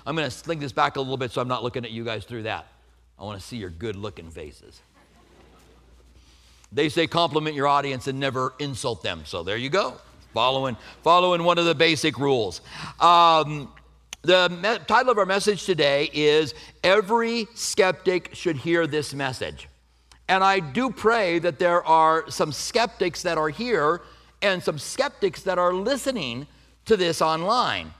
I'm going to sling this back a little bit so I'm not looking at you guys through that. I want to see your good-looking faces. They say compliment your audience and never insult them. So there you go. Following one of the basic rules. The title of our message today is Every Skeptic Should Hear This Message. And I do pray that there are some skeptics that are here and some skeptics that are listening to this online.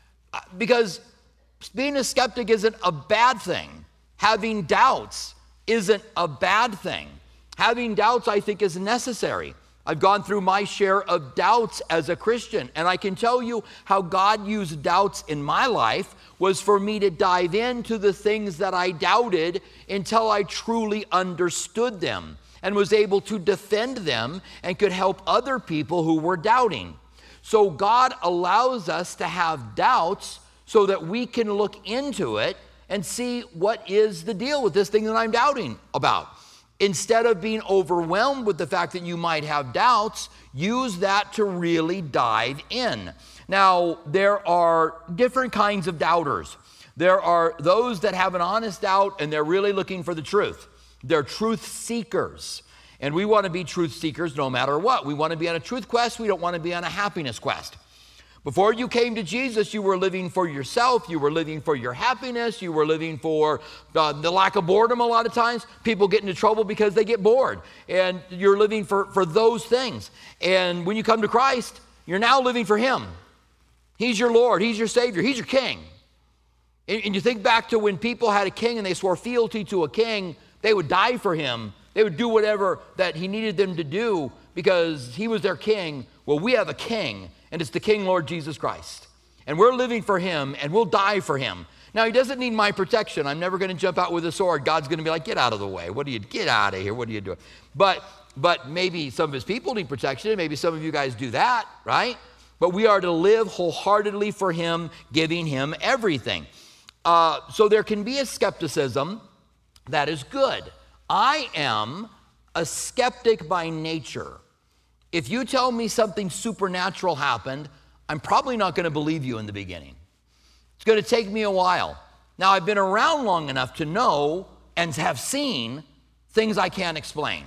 Because being a skeptic isn't a bad thing. Having doubts isn't a bad thing. Having doubts, I think, is necessary. I've gone through my share of doubts as a Christian, and I can tell you how God used doubts in my life was for me to dive into the things that I doubted until I truly understood them and was able to defend them and could help other people who were doubting. So God allows us to have doubts so that we can look into it and see what is the deal with this thing that I'm doubting about. Instead of being overwhelmed with the fact that you might have doubts, use that to really dive in. Now, there are different kinds of doubters. There are those that have an honest doubt and they're really looking for the truth. They're truth seekers. And we want to be truth seekers no matter what. We want to be on a truth quest. We don't want to be on a happiness quest. Before you came to Jesus, you were living for yourself. You were living for your happiness. You were living for the lack of boredom a lot of times. People get into trouble because they get bored. And you're living for those things. And when you come to Christ, you're now living for Him. He's your Lord. He's your Savior. He's your King. And you think back to when people had a king and they swore fealty to a king, they would die for him. They would do whatever that he needed them to do because he was their king. Well, we have a king. And it's the King, Lord Jesus Christ. And we're living for Him, and we'll die for Him. Now, He doesn't need my protection. I'm never going to jump out with a sword. God's going to be like, get out of the way. Get out of here. What are you doing? But maybe some of His people need protection. Maybe some of you guys do that, right? But we are to live wholeheartedly for Him, giving Him everything. So there can be a skepticism that is good. I am a skeptic by nature. If you tell me something supernatural happened, I'm probably not going to believe you in the beginning. It's going to take me a while. Now, I've been around long enough to know and have seen things I can't explain.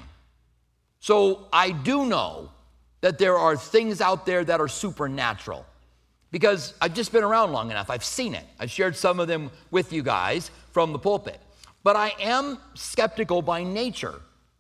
So I do know that there are things out there that are supernatural because I've just been around long enough. I've seen it. I've shared some of them with you guys from the pulpit. But I am skeptical by nature,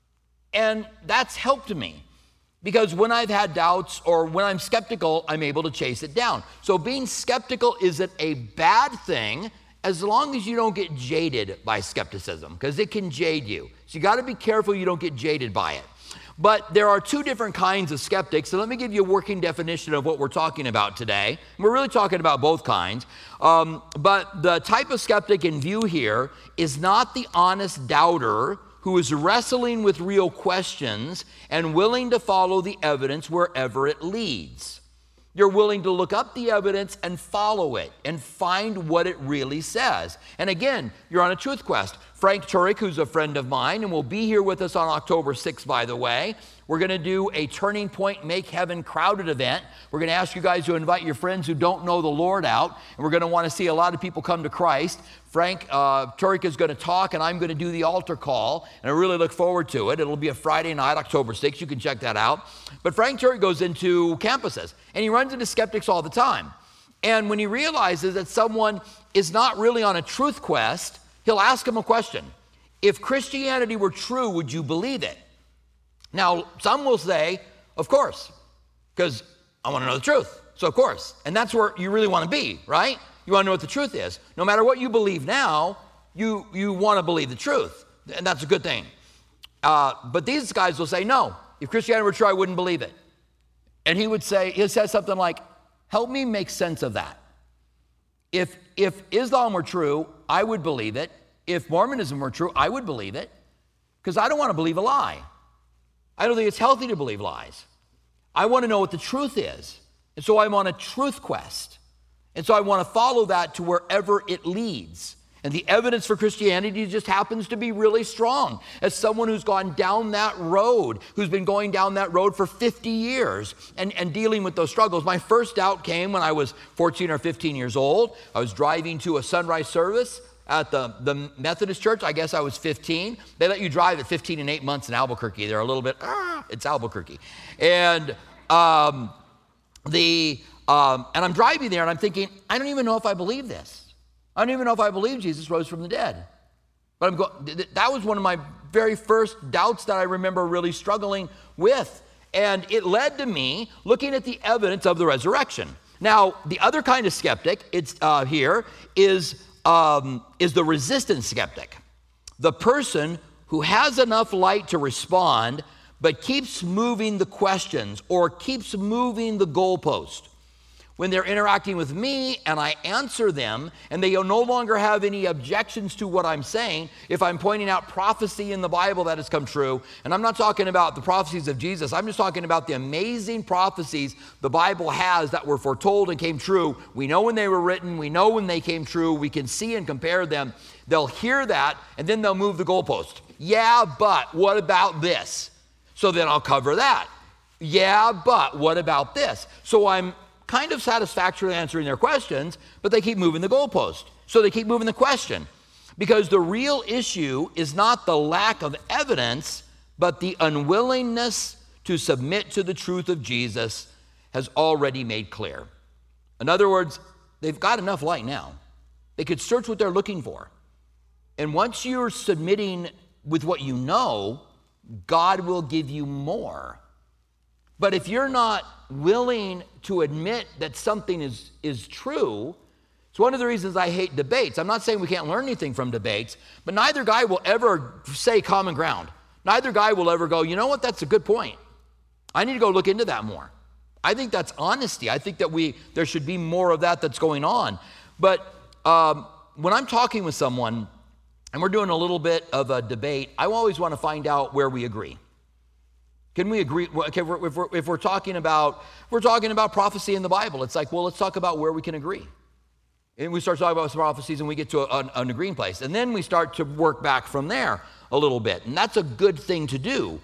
and that's helped me. Because when I've had doubts or when I'm skeptical, I'm able to chase it down. So being skeptical isn't a bad thing as long as you don't get jaded by skepticism, because it can jade you. So you got to be careful you don't get jaded by it. But there are two different kinds of skeptics. So let me give you a working definition of what we're talking about today. We're really talking about both kinds. But the type of skeptic in view here is not the honest doubter who is wrestling with real questions and willing to follow the evidence wherever it leads. You're willing to look up the evidence and follow it and find what it really says. And again, you're on a truth quest. Frank Turek, who's a friend of mine and will be here with us on October 6th, by the way, we're going to do a Turning Point Make Heaven Crowded event. We're going to ask you guys to invite your friends who don't know the Lord out, and we're going to want to see a lot of people come to Christ. Frank Turek is going to talk, and I'm going to do the altar call, and I really look forward to it. It'll be a Friday night, October 6th. You can check that out. But Frank Turek goes into campuses, and he runs into skeptics all the time. And when he realizes that someone is not really on a truth quest, he'll ask them a question. If Christianity were true, would you believe it? Now, some will say, of course, because I want to know the truth. So, of course. And that's where you really want to be, right? You want to know what the truth is. No matter what you believe now, you want to believe the truth. And that's a good thing. But these guys will say, no, if Christianity were true, I wouldn't believe it. And he'll say something like, help me make sense of that. If Islam were true, I would believe it. If Mormonism were true, I would believe it. Because I don't want to believe a lie. I don't think it's healthy to believe lies. I want to know what the truth is. And so I'm on a truth quest. And so I want to follow that to wherever it leads. And the evidence for Christianity just happens to be really strong. As someone who's gone down that road, who's been going down that road for 50 years and dealing with those struggles. My first doubt came when I was 14 or 15 years old. I was driving to a sunrise service at the Methodist church. I guess I was 15. They let you drive at 15 and 8 months in Albuquerque. They're a little bit, it's Albuquerque. And I'm driving there and I'm thinking, I don't even know if I believe this. I don't even know if I believe Jesus rose from the dead. But that was one of my very first doubts that I remember really struggling with. And it led to me looking at the evidence of the resurrection. Now, the other kind of skeptic is the resistant skeptic. The person who has enough light to respond, but keeps moving the questions or keeps moving the goalpost. When they're interacting with me and I answer them and they no longer have any objections to what I'm saying, if I'm pointing out prophecy in the Bible that has come true, and I'm not talking about the prophecies of Jesus, I'm just talking about the amazing prophecies the Bible has that were foretold and came true. We know when they were written, we know when they came true, we can see and compare them. They'll hear that and then they'll move the goalpost. Yeah, but what about this? So then I'll cover that. Yeah, but what about this? So I'm kind of satisfactorily answering their questions, but they keep moving the goalpost. So they keep moving the question. Because the real issue is not the lack of evidence, but the unwillingness to submit to the truth of Jesus has already made clear. In other words, they've got enough light now. They could search what they're looking for. And once you're submitting with what you know, God will give you more. But if you're not willing to admit that something is true, it's one of the reasons I hate debates. I'm not saying we can't learn anything from debates, but neither guy will ever say common ground. Neither guy will ever go, you know what, that's a good point. I need to go look into that more. I think that's honesty. I think that there should be more of that that's going on. But when I'm talking with someone and we're doing a little bit of a debate, I always want to find out where we agree. Can we agree? Okay, if we're talking about prophecy in the Bible, it's like, well, let's talk about where we can agree. And we start talking about prophecies and we get to an agreeing place. And then we start to work back from there a little bit. And that's a good thing to do.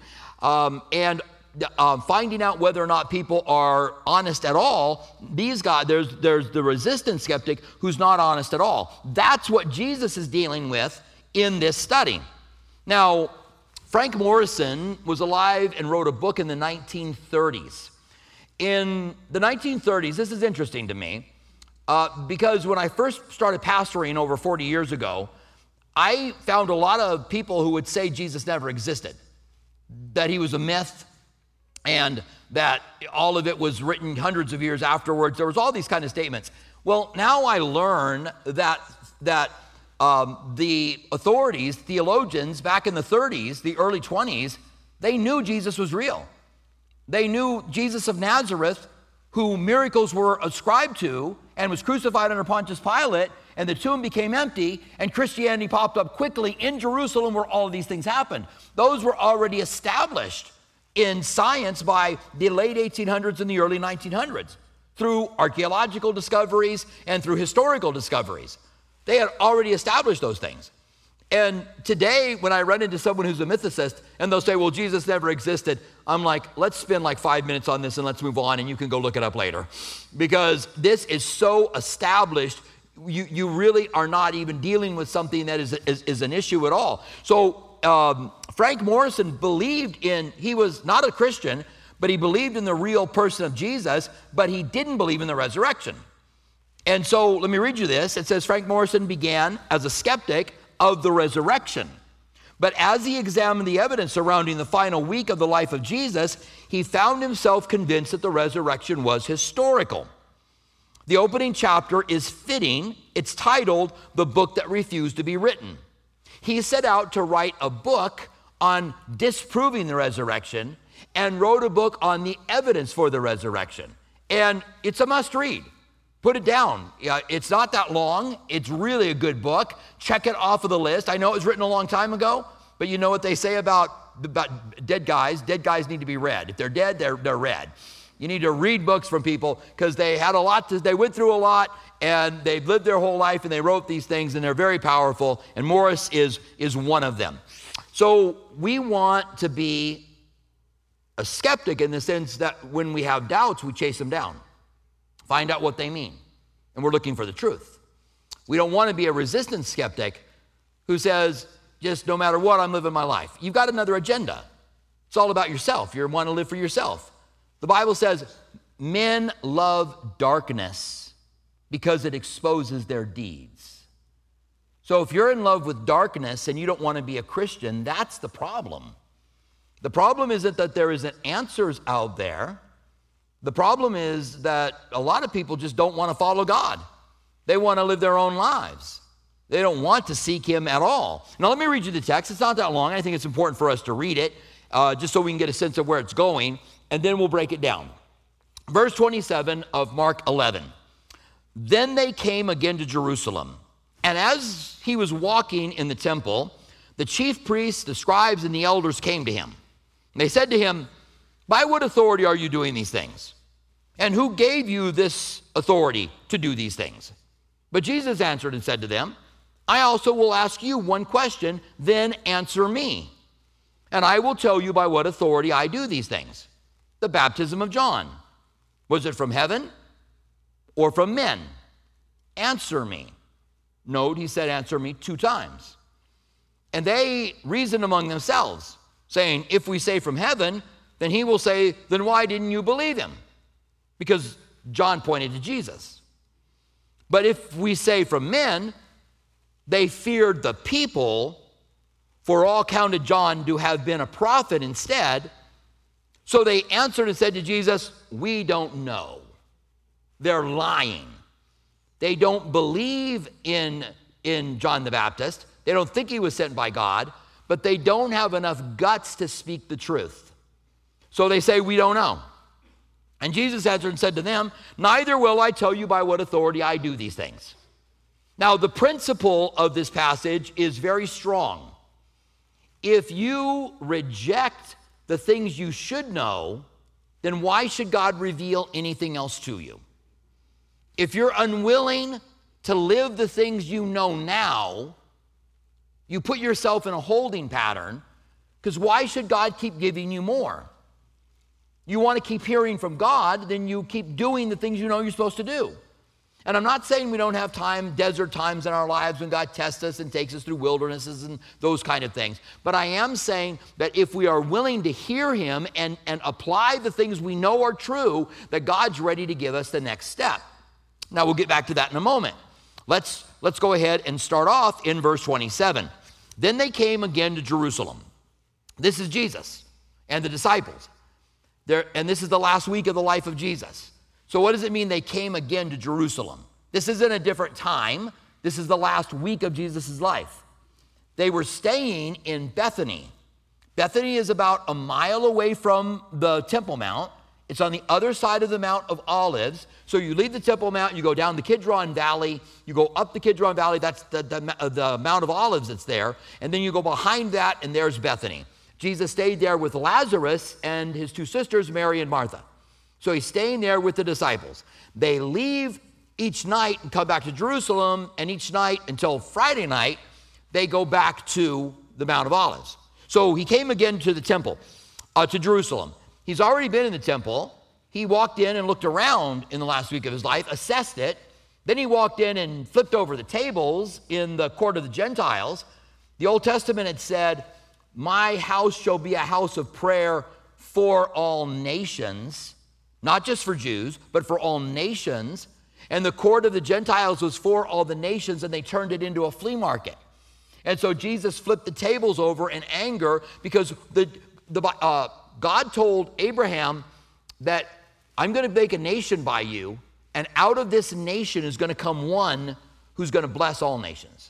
Finding out whether or not people are honest at all, these guys, there's the resistant skeptic who's not honest at all. That's what Jesus is dealing with in this study. Now, Frank Morison was alive and wrote a book in the 1930s. In the 1930s, this is interesting to me, because when I first started pastoring over 40 years ago, I found a lot of people who would say Jesus never existed, that he was a myth, and that all of it was written hundreds of years afterwards. There was all these kind of statements. Well, now I learn that the authorities, theologians, back in the 30s, the early 20s, they knew Jesus was real. They knew Jesus of Nazareth, who miracles were ascribed to, and was crucified under Pontius Pilate, and the tomb became empty, and Christianity popped up quickly in Jerusalem where all of these things happened. Those were already established in science by the late 1800s and the early 1900s through archaeological discoveries and through historical discoveries. They had already established those things. And today, when I run into someone who's a mythicist and they'll say, well, Jesus never existed, I'm like, let's spend like 5 minutes on this and let's move on and you can go look it up later. Because this is so established, you really are not even dealing with something that is an issue at all. So Frank Morison he was not a Christian, but he believed in the real person of Jesus, but he didn't believe in the resurrection. And so let me read you this. It says, Frank Morison began as a skeptic of the resurrection. But as he examined the evidence surrounding the final week of the life of Jesus, he found himself convinced that the resurrection was historical. The opening chapter is fitting. It's titled, The Book That Refused to Be Written. He set out to write a book on disproving the resurrection and wrote a book on the evidence for the resurrection. And it's a must read. Put it down. It's not that long. It's really a good book. Check it off of the list. I know it was written a long time ago, but you know what they say about dead guys? Dead guys need to be read. If they're dead, they're read. You need to read books from people because they went through a lot, and they've lived their whole life, and they wrote these things, and they're very powerful, and Morris is one of them. So we want to be a skeptic in the sense that when we have doubts, we chase them down, find out what they mean, and we're looking for the truth. We don't want to be a resistant skeptic who says, just no matter what, I'm living my life. You've got another agenda. It's all about yourself. You want to live for yourself. The Bible says, men love darkness because it exposes their deeds. So if you're in love with darkness and you don't want to be a Christian, that's the problem. The problem isn't that there isn't answers out there. The problem is that a lot of people just don't want to follow God. They want to live their own lives. They don't want to seek him at all. Now, let me read you the text. It's not that long. I think it's important for us to read it just so we can get a sense of where it's going, and then we'll break it down. Verse 27 of Mark 11. Then they came again to Jerusalem, and as he was walking in the temple, the chief priests, the scribes, and the elders came to him. And they said to him, by what authority are you doing these things? And who gave you this authority to do these things? But Jesus answered and said to them, I also will ask you one question, then answer me. And I will tell you by what authority I do these things. The baptism of John, was it from heaven or from men? Answer me. Note, he said, answer me 2 times. And they reasoned among themselves, saying, if we say from heaven, then he will say, then why didn't you believe him? Because John pointed to Jesus. But if we say from men, they feared the people, for all counted John to have been a prophet instead. So they answered and said to Jesus, we don't know. They're lying. They don't believe in John the Baptist. They don't think he was sent by God, but they don't have enough guts to speak the truth. So they say, we don't know. And Jesus answered and said to them, neither will I tell you by what authority I do these things. Now, the principle of this passage is very strong. If you reject the things you should know, then why should God reveal anything else to you? If you're unwilling to live the things you know now, you put yourself in a holding pattern, because why should God keep giving you more? You want to keep hearing from God, then you keep doing the things you know you're supposed to do. And I'm not saying we don't have desert times in our lives when God tests us and takes us through wildernesses and those kind of things. But I am saying that if we are willing to hear him and apply the things we know are true, that God's ready to give us the next step. Now, we'll get back to that in a moment. Let's go ahead and start off in verse 27. Then they came again to Jerusalem. This is Jesus and the disciples. And this is the last week of the life of Jesus. So what does it mean they came again to Jerusalem? This isn't a different time. This is the last week of Jesus' life. They were staying in Bethany. Bethany is about a mile away from the Temple Mount. It's on the other side of the Mount of Olives. So you leave the Temple Mount, you go down the Kidron Valley, you go up the Kidron Valley, that's the Mount of Olives that's there, and then you go behind that, and there's Bethany. Jesus stayed there with Lazarus and his 2 sisters, Mary and Martha. So he's staying there with the disciples. They leave each night and come back to Jerusalem, and each night until Friday night, they go back to the Mount of Olives. So he came again to the temple, to Jerusalem. He's already been in the temple. He walked in and looked around in the last week of his life, assessed it. Then he walked in and flipped over the tables in the court of the Gentiles. The Old Testament had said, my house shall be a house of prayer for all nations, not just for Jews, but for all nations. And the court of the Gentiles was for all the nations, and they turned it into a flea market. And so Jesus flipped the tables over in anger because God told Abraham that I'm going to make a nation by you, and out of this nation is going to come one who's going to bless all nations.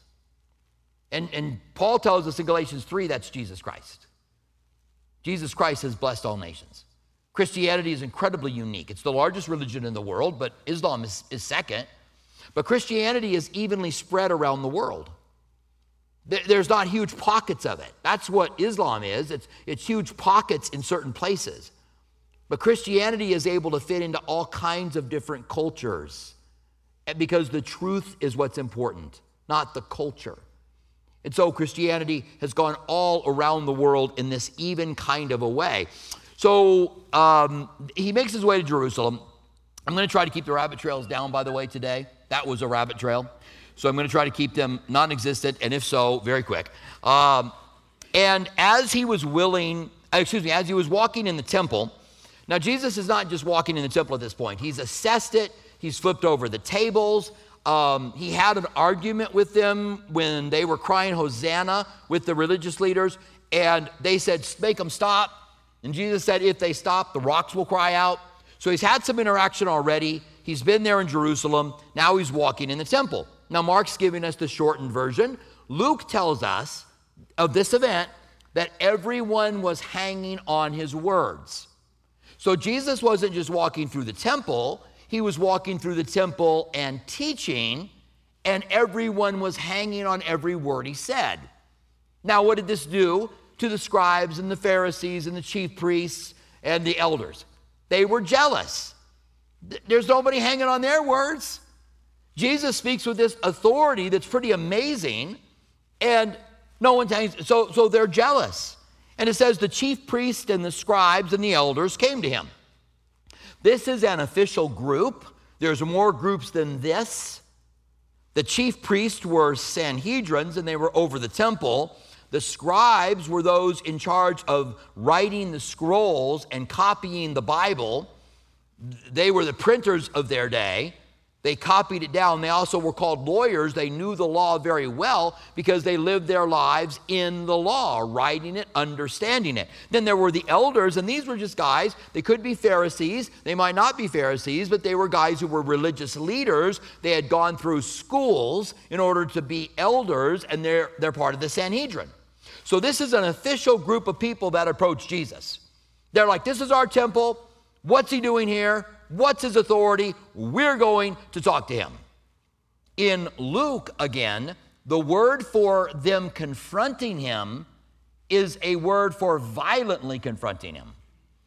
And Paul tells us in Galatians 3 that's Jesus Christ. Jesus Christ has blessed all nations. Christianity is incredibly unique. It's the largest religion in the world, but Islam is second. But Christianity is evenly spread around the world. There's not huge pockets of it. That's what Islam is. It's huge pockets in certain places. But Christianity is able to fit into all kinds of different cultures because the truth is what's important, not the culture. And so Christianity has gone all around the world in this even kind of a way. So he makes his way to Jerusalem. I'm going to try to keep the rabbit trails down, by the way, today. That was a rabbit trail. So I'm going to try to keep them non-existent, and if so, very quick. And as he was walking in the temple, now Jesus is not just walking in the temple at this point. He's assessed it. He's flipped over the tables. He had an argument with them when they were crying Hosanna with the religious leaders, and they said, make them stop. And Jesus said, if they stop, the rocks will cry out. So he's had some interaction already. He's been there in Jerusalem. Now he's walking in the temple. Now Mark's giving us the shortened version. Luke tells us of this event that everyone was hanging on his words. So Jesus wasn't just walking through the temple. He was walking through the temple and teaching, and everyone was hanging on every word he said. Now, what did this do to the scribes and the Pharisees and the chief priests and the elders? They were jealous. There's nobody hanging on their words. Jesus speaks with this authority that's pretty amazing, and no one's hanging. So they're jealous. And it says the chief priests and the scribes and the elders came to him. This is an official group. There's more groups than this. The chief priests were Sanhedrins, and they were over the temple. The scribes were those in charge of writing the scrolls and copying the Bible. They were the printers of their day. They copied it down. They also were called lawyers. They knew the law very well because they lived their lives in the law, writing it, understanding it. Then there were the elders, and these were just guys. They could be Pharisees. They might not be Pharisees, but they were guys who were religious leaders. They had gone through schools in order to be elders, and they're part of the Sanhedrin. So this is an official group of people that approach Jesus. They're like, this is our temple. What's he doing here? What's his authority? We're going to talk to him. In Luke, again, the word for them confronting him is a word for violently confronting him.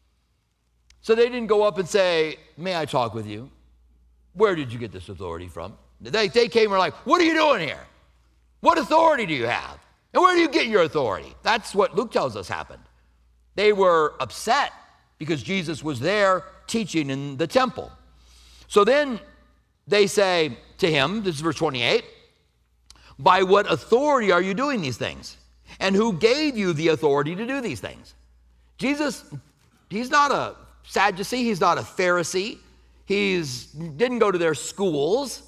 So they didn't go up and say, may I talk with you? Where did you get this authority from? They came and were like, what are you doing here? What authority do you have? And where do you get your authority? That's what Luke tells us happened. They were upset because Jesus was there teaching in the temple. So then they say to him, this is verse 28, by what authority are you doing these things? And who gave you the authority to do these things? Jesus, he's not a Sadducee, he's not a Pharisee, didn't go to their schools.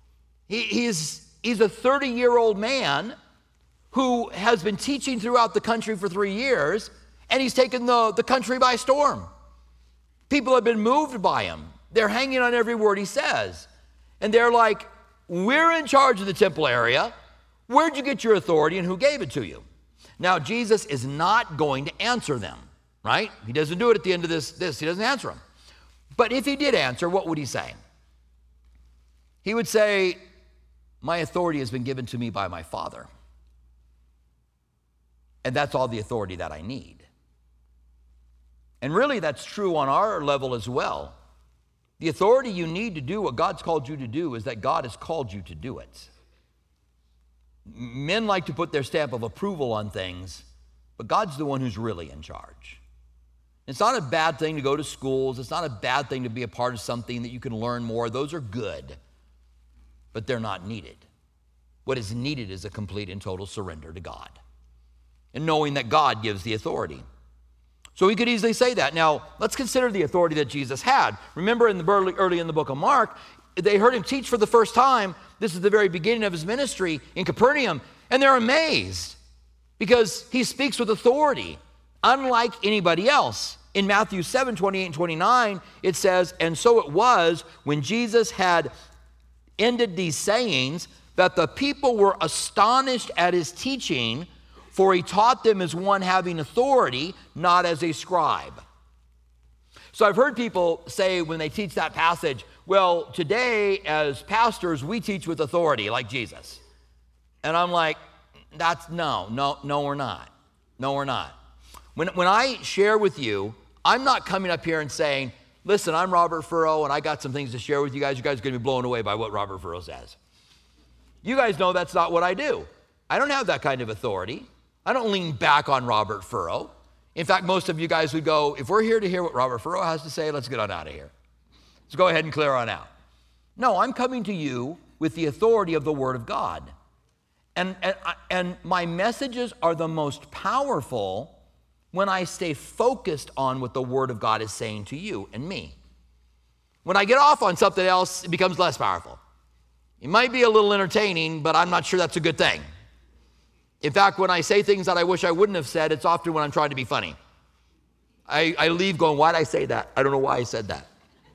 He's a 30-year-old man who has been teaching throughout the country for 3 years, and he's taken the country by storm. People have been moved by him. They're hanging on every word he says. And they're like, we're in charge of the temple area. Where'd you get your authority and who gave it to you? Now, Jesus is not going to answer them, right? He doesn't do it at the end of this. He doesn't answer them. But if he did answer, what would he say? He would say, my authority has been given to me by my Father. And that's all the authority that I need. And really, that's true on our level as well. The authority you need to do what God's called you to do is that God has called you to do it. Men like to put their stamp of approval on things, but God's the one who's really in charge. It's not a bad thing to go to schools. It's not a bad thing to be a part of something that you can learn more. Those are good, but they're not needed. What is needed is a complete and total surrender to God and knowing that God gives the authority. So we could easily say that. Now, let's consider the authority that Jesus had. Remember early in the book of Mark, they heard him teach for the first time. This is the very beginning of his ministry in Capernaum, and they're amazed because he speaks with authority, unlike anybody else. In Matthew 7, 28 and 29, it says, and so it was when Jesus had ended these sayings that the people were astonished at his teaching, for he taught them as one having authority, not as a scribe. So I've heard people say when they teach that passage, well, today as pastors, we teach with authority like Jesus. And I'm like, no, we're not. No, we're not. When I share with you, I'm not coming up here and saying, listen, I'm Robert Furrow, and I got some things to share with you guys. You guys are going to be blown away by what Robert Furrow says. You guys know that's not what I do. I don't have that kind of authority. I don't lean back on Robert Furrow. In fact, most of you guys would go, if we're here to hear what Robert Furrow has to say, let's get on out of here. Let's go ahead and clear on out. No, I'm coming to you with the authority of the Word of God. And my messages are the most powerful when I stay focused on what the Word of God is saying to you and me. When I get off on something else, it becomes less powerful. It might be a little entertaining, but I'm not sure that's a good thing. In fact, when I say things that I wish I wouldn't have said, it's often when I'm trying to be funny. I leave going, why did I say that? I don't know why I said that.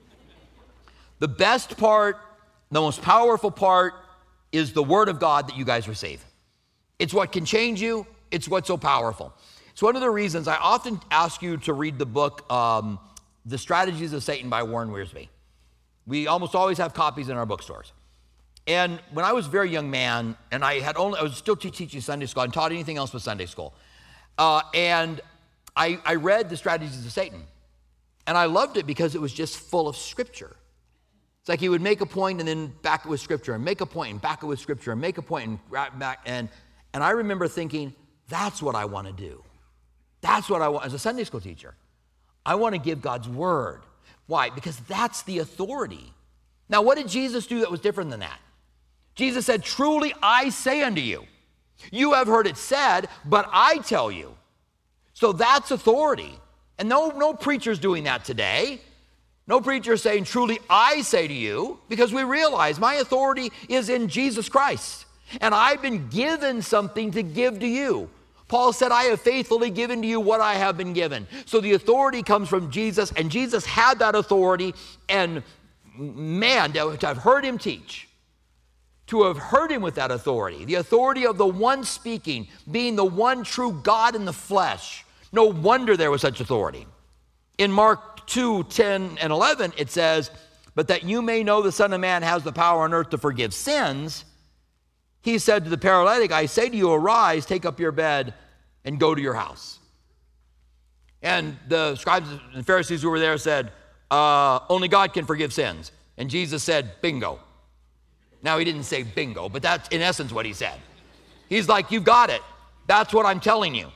The best part, the most powerful part, is the Word of God that you guys receive. It's what can change you. It's what's so powerful. It's one of the reasons I often ask you to read the book, The Strategies of Satan by Warren Wiersbe. We almost always have copies in our bookstores. And when I was a very young man, and I was still teaching Sunday school, I hadn't taught anything else but Sunday school. And I read The Strategies of Satan. And I loved it because it was just full of Scripture. It's like he would make a point and then back it with Scripture, and make a point and back it with Scripture, and make a point and back. And I remember thinking, that's what I want to do. That's what I want as a Sunday school teacher. I want to give God's Word. Why? Because that's the authority. Now, what did Jesus do that was different than that? Jesus said, truly I say unto you, you have heard it said, but I tell you. So that's authority. And no preacher's doing that today. No preacher is saying, truly I say to you, because we realize my authority is in Jesus Christ. And I've been given something to give to you. Paul said, I have faithfully given to you what I have been given. So the authority comes from Jesus, and Jesus had that authority. And man, to have heard him teach, to have heard him with that authority, the authority of the one speaking, being the one true God in the flesh, no wonder there was such authority. In Mark 2, 10 and 11, it says, but that you may know the Son of Man has the power on earth to forgive sins, he said to the paralytic, I say to you, arise, take up your bed, and go to your house. And the scribes and Pharisees who were there said, only God can forgive sins. And Jesus said, bingo. Now, he didn't say bingo, but that's in essence what he said. He's like, you've got it. That's what I'm telling you.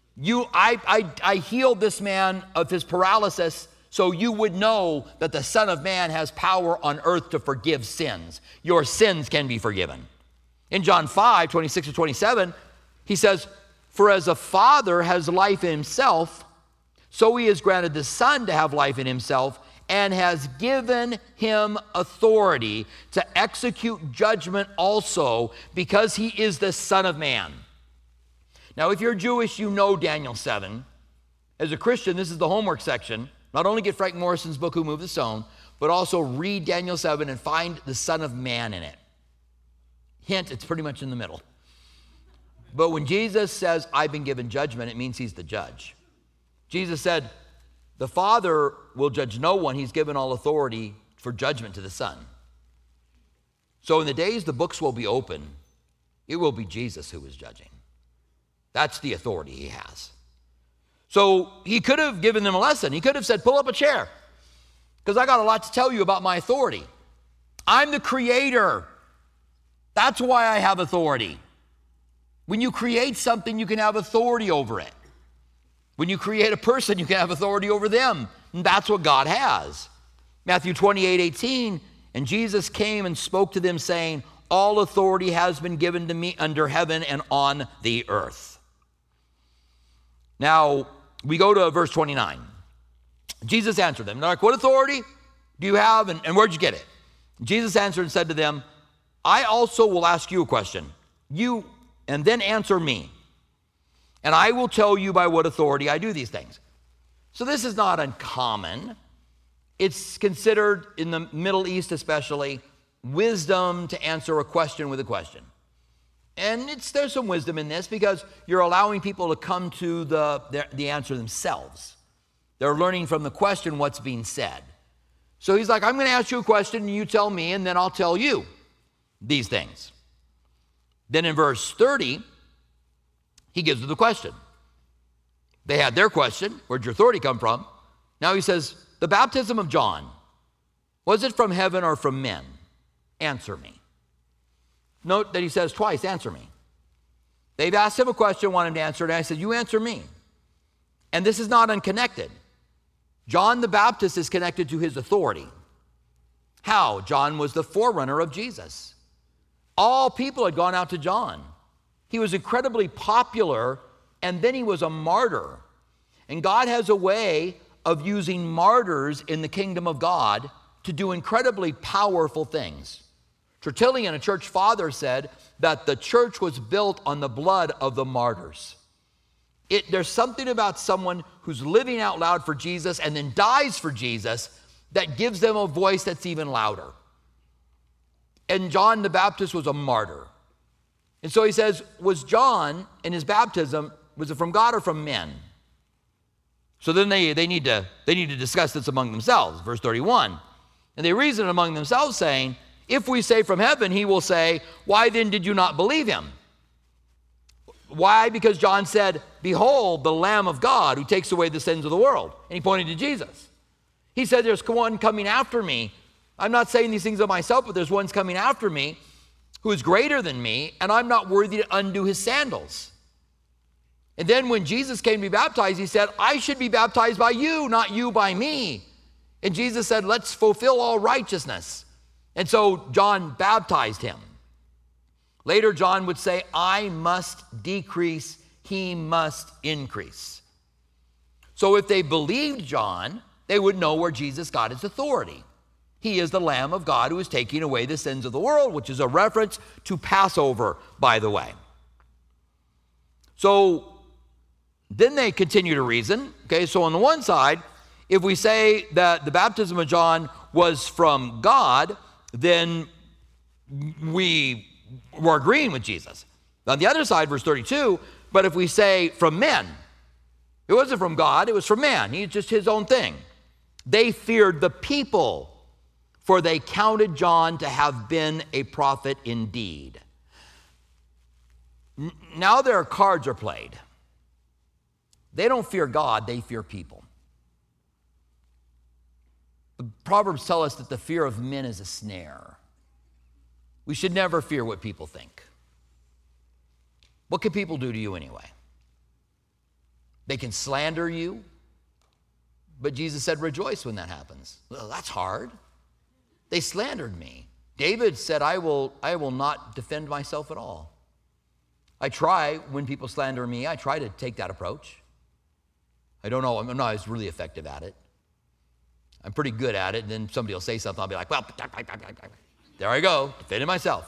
I healed this man of his paralysis so you would know that the Son of Man has power on earth to forgive sins. Your sins can be forgiven. In John 5, 26 to 27, he says, for as a father has life in himself, so he has granted the Son to have life in himself and has given him authority to execute judgment also, because he is the Son of Man. Now, if you're Jewish, you know Daniel 7. As a Christian, this is the homework section. Not only get Frank Morrison's book, Who Moved the Stone, but also read Daniel 7 and find the Son of Man in it. Hint, it's pretty much in the middle. But when Jesus says, I've been given judgment, it means he's the judge. Jesus said, the Father will judge no one. He's given all authority for judgment to the Son. So in the days the books will be open, it will be Jesus who is judging. That's the authority he has. So he could have given them a lesson. He could have said, pull up a chair, because I got a lot to tell you about my authority. I'm the creator. That's why I have authority. When you create something, you can have authority over it. When you create a person, you can have authority over them. And that's what God has. Matthew 28, 18, and Jesus came and spoke to them, saying, all authority has been given to me under heaven and on the earth. Now, we go to verse 29. Jesus answered them. They're like, what authority do you have, and where'd you get it? Jesus answered and said to them, I also will ask you a question. You, and then answer me. And I will tell you by what authority I do these things. So this is not uncommon. It's considered, in the Middle East especially, wisdom to answer a question with a question. And there's some wisdom in this, because you're allowing people to come to the answer themselves. They're learning from the question what's being said. So he's like, I'm going to ask you a question, and you tell me, and then I'll tell you these things. Then in verse 30, he gives them the question. They had their question, where'd your authority come from? Now he says, the baptism of John, was it from heaven or from men? Answer me. Note that he says twice, answer me. They've asked him a question, want him to answer it, and I said, you answer me. And this is not unconnected. John the Baptist is connected to his authority. How? John was the forerunner of Jesus. All people had gone out to John. He was incredibly popular, and then he was a martyr. And God has a way of using martyrs in the kingdom of God to do incredibly powerful things. Tertullian, a church father, said that the church was built on the blood of the martyrs. There's something about someone who's living out loud for Jesus and then dies for Jesus that gives them a voice that's even louder. And John the Baptist was a martyr. And so he says, was John in his baptism, was it from God or from men? So then they need to discuss this among themselves, verse 31. And they reason among themselves, saying, if we say from heaven, he will say, why then did you not believe him? Why? Because John said, behold, the Lamb of God who takes away the sins of the world. And he pointed to Jesus. He said, there's one coming after me. I'm not saying these things of myself, but there's one coming after me who is greater than me, and I'm not worthy to undo his sandals. And then when Jesus came to be baptized, he said, I should be baptized by you, not you by me. And Jesus said, let's fulfill all righteousness. And so John baptized him. Later, John would say, I must decrease, he must increase. So if they believed John, they would know where Jesus got his authority. He is the Lamb of God who is taking away the sins of the world, which is a reference to Passover, by the way. So then they continue to reason. Okay, so on the one side, if we say that the baptism of John was from God, then we were agreeing with Jesus. On the other side, verse 32, but if we say from men, it wasn't from God, it was from man. He's just his own thing. They feared the people, for they counted John to have been a prophet indeed. Now their cards are played. They don't fear God, they fear people. The Proverbs tell us that the fear of men is a snare. We should never fear what people think. What can people do to you anyway? They can slander you, but Jesus said, rejoice when that happens. Well, that's hard. They slandered me. David said, I will not defend myself at all. I try, when people slander me, I try to take that approach. I don't know, I'm not always really effective at it. I'm pretty good at it, and then somebody will say something, I'll be like, well, there I go, defending myself.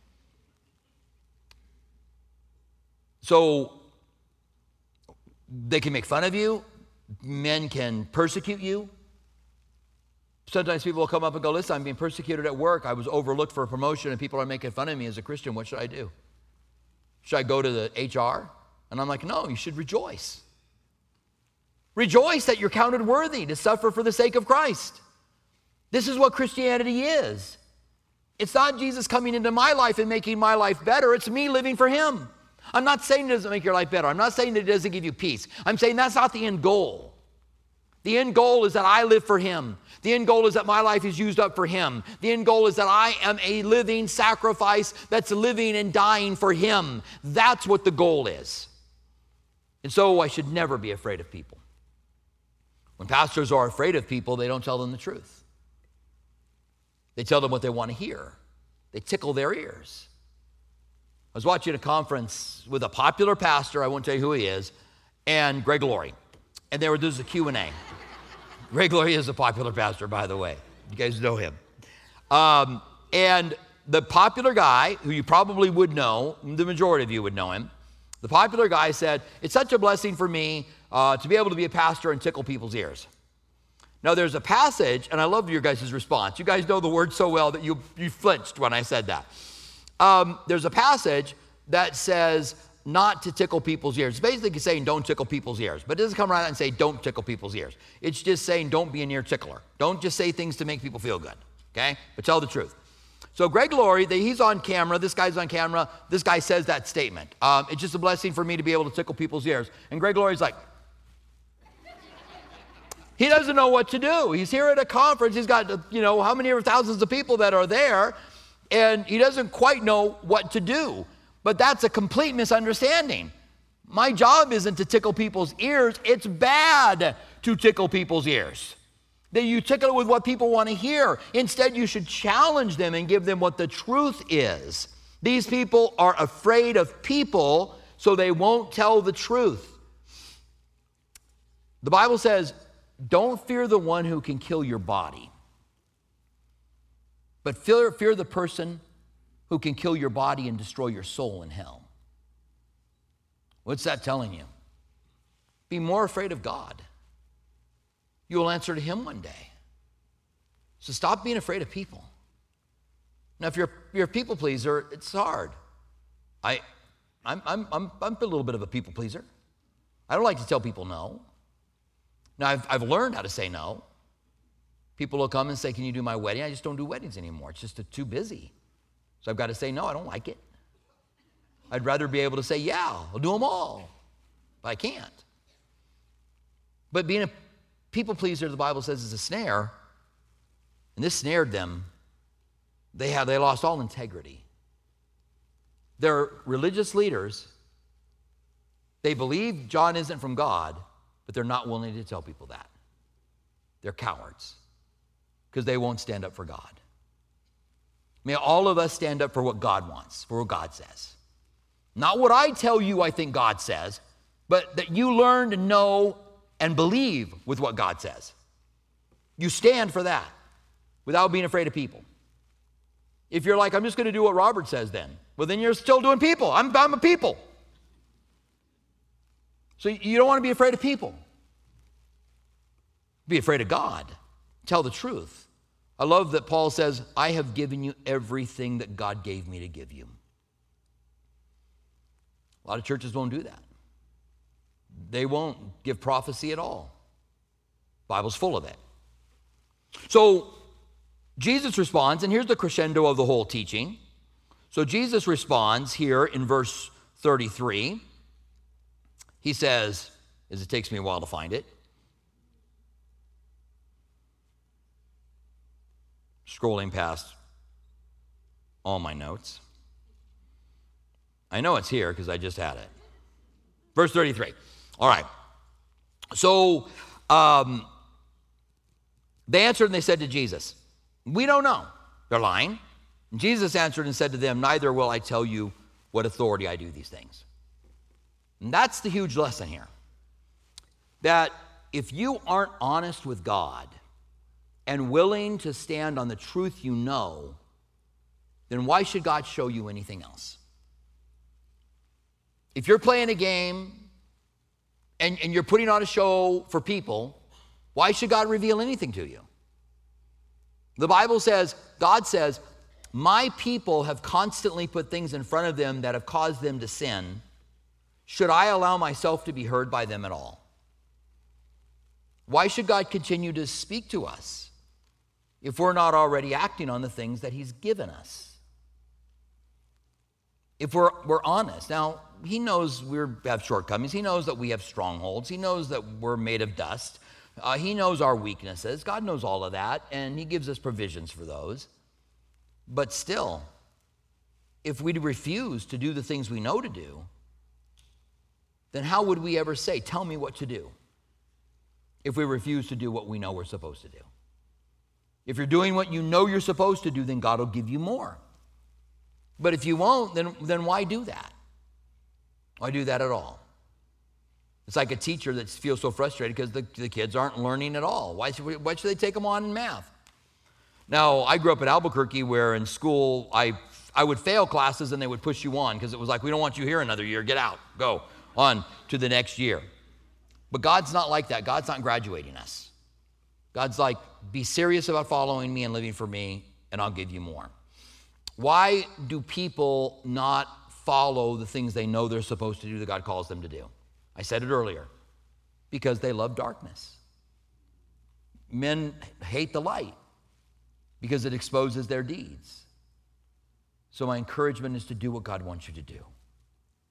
So they can make fun of you. Men can persecute you. Sometimes people will come up and go, listen, I'm being persecuted at work. I was overlooked for a promotion and people are making fun of me as a Christian. What should I do? Should I go to the HR? And I'm like, no, you should rejoice. Rejoice that you're counted worthy to suffer for the sake of Christ. This is what Christianity is. It's not Jesus coming into my life and making my life better. It's me living for him. I'm not saying it doesn't make your life better. I'm not saying that it doesn't give you peace. I'm saying that's not the end goal. The end goal is that I live for him. The end goal is that my life is used up for him. The end goal is that I am a living sacrifice that's living and dying for him. That's what the goal is. And so I should never be afraid of people. When pastors are afraid of people, they don't tell them the truth. They tell them what they want to hear. They tickle their ears. I was watching a conference with a popular pastor, I won't tell you who he is, and Greg Laurie. And there was a Q&A. Greg Laurie is a popular pastor, by the way. You guys know him. And the popular guy, who you probably would know, the majority of you would know him, the popular guy said, it's such a blessing for me to be able to be a pastor and tickle people's ears. Now, there's a passage, and I love your guys' response. You guys know the word so well that you flinched when I said that. There's a passage that says not to tickle people's ears. It's basically saying don't tickle people's ears. But it doesn't come right out and say don't tickle people's ears. It's just saying don't be an ear tickler. Don't just say things to make people feel good, okay? But tell the truth. So Greg Laurie, he's on camera. This guy's on camera. This guy says that statement. It's just a blessing for me to be able to tickle people's ears. And Greg Laurie's like, He doesn't know what to do. He's here at a conference. He's got, how many thousands of people that are there, and he doesn't quite know what to do. But that's a complete misunderstanding. My job isn't to tickle people's ears. It's bad to tickle people's ears. That you tickle it with what people want to hear. Instead, you should challenge them and give them what the truth is. These people are afraid of people, so they won't tell the truth. The Bible says, don't fear the one who can kill your body, but fear the person who can kill your body and destroy your soul in hell. What's that telling you? Be more afraid of God. You will answer to him one day. So stop being afraid of people. Now, if you're a people pleaser, it's hard. I'm a little bit of a people pleaser. I don't like to tell people no. Now, I've learned how to say no. People will come and say, can you do my wedding? I just don't do weddings anymore. It's just too busy. So I've got to say, no, I don't like it. I'd rather be able to say, yeah, I'll do them all. But I can't. But being a people pleaser, the Bible says, is a snare. And this snared them. They lost all integrity. They're religious leaders. They believe John isn't from God, but they're not willing to tell people that. They're cowards because they won't stand up for God. May all of us stand up for what God wants, for what God says. Not what I tell you I think God says, but that you learn to know and believe with what God says. You stand for that without being afraid of people. If you're like, I'm just going to do what Robert says then, well, then you're still doing people. I'm a people. So you don't want to be afraid of people. Be afraid of God. Tell the truth. I love that Paul says, I have given you everything that God gave me to give you. A lot of churches won't do that. They won't give prophecy at all. The Bible's full of it. So Jesus responds, and here's the crescendo of the whole teaching. So Jesus responds here in verse 33. He says, as it takes me a while to find it, scrolling past all my notes. I know it's here because I just had it. Verse 33. All right. So they answered and they said to Jesus, we don't know. They're lying. And Jesus answered and said to them, neither will I tell you what authority I do these things. And that's the huge lesson here. That if you aren't honest with God and willing to stand on the truth you know, then why should God show you anything else? If you're playing a game and you're putting on a show for people, why should God reveal anything to you? The Bible says, God says, my people have constantly put things in front of them that have caused them to sin. Should I allow myself to be heard by them at all? Why should God continue to speak to us if we're not already acting on the things that he's given us? If we're honest. Now, he knows we have shortcomings. He knows that we have strongholds. He knows that we're made of dust. He knows our weaknesses. God knows all of that, and he gives us provisions for those. But still, if we refuse to do the things we know to do, then how would we ever say, tell me what to do, if we refuse to do what we know we're supposed to do? If you're doing what you know you're supposed to do, then God will give you more. But if you won't, then why do that? Why do that at all? It's like a teacher that feels so frustrated because the kids aren't learning at all. Why should they take them on in math? Now, I grew up in Albuquerque where in school I would fail classes and they would push you on because it was like, we don't want you here another year. Get out. Go on to the next year. But God's not like that. God's not graduating us. God's like, be serious about following me and living for me, and I'll give you more. Why do people not follow the things they know they're supposed to do that God calls them to do? I said it earlier. Because they love darkness. Men hate the light because it exposes their deeds. So my encouragement is to do what God wants you to do.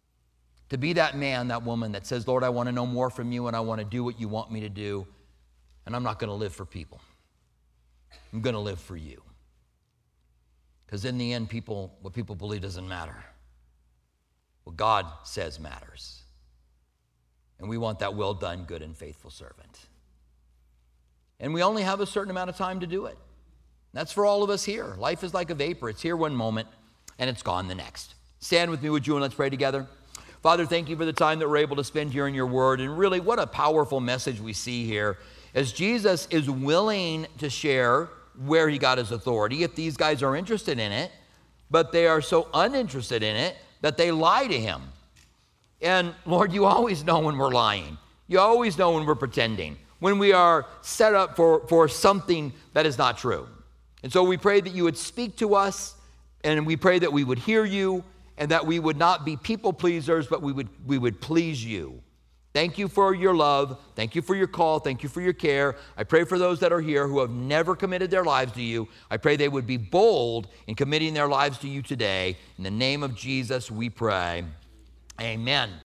To be that man, that woman that says, Lord, I want to know more from you and I want to do what you want me to do. And I'm not going to live for people. I'm going to live for you. Because in the end, what people believe doesn't matter. What God says matters. And we want that well done, good and faithful servant. And we only have a certain amount of time to do it. That's for all of us here. Life is like a vapor. It's here one moment, and it's gone the next. Stand with me, would you, and let's pray together. Father, thank you for the time that we're able to spend here in your word. And really, what a powerful message we see here as Jesus is willing to share where he got his authority, if these guys are interested in it, but they are so uninterested in it that they lie to him. And Lord, you always know when we're lying. You always know when we're pretending, when we are set up for something that is not true. And so we pray that you would speak to us, and we pray that we would hear you, and that we would not be people pleasers, but we would please you. Thank you for your love. Thank you for your call. Thank you for your care. I pray for those that are here who have never committed their lives to you. I pray they would be bold in committing their lives to you today. In the name of Jesus, we pray. Amen.